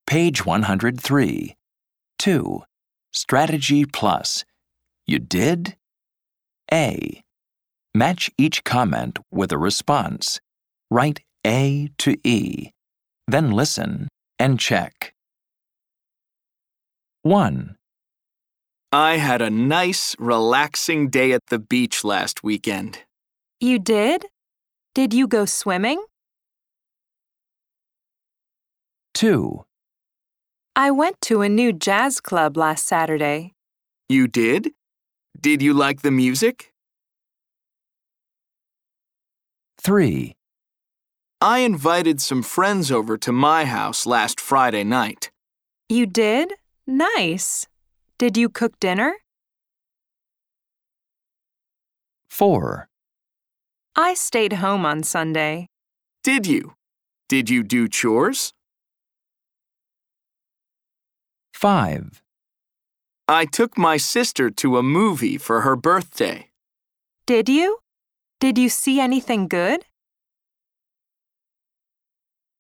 Page 103. 2. Strategy Plus. You did? A. Match each comment with a response. Write A to E. Then listen and check. 1. I had a nice, relaxing day at the beach last weekend. You did? Did you go swimming? 2. I went to a new jazz club last Saturday. You did? Did you like the music? 3. I invited some friends over to my house last Friday night. You did? Nice. Did you cook dinner? 4. I stayed home on Sunday. Did you? Did you do chores? 5. I took my sister to a movie for her birthday. Did you? Did you see anything good?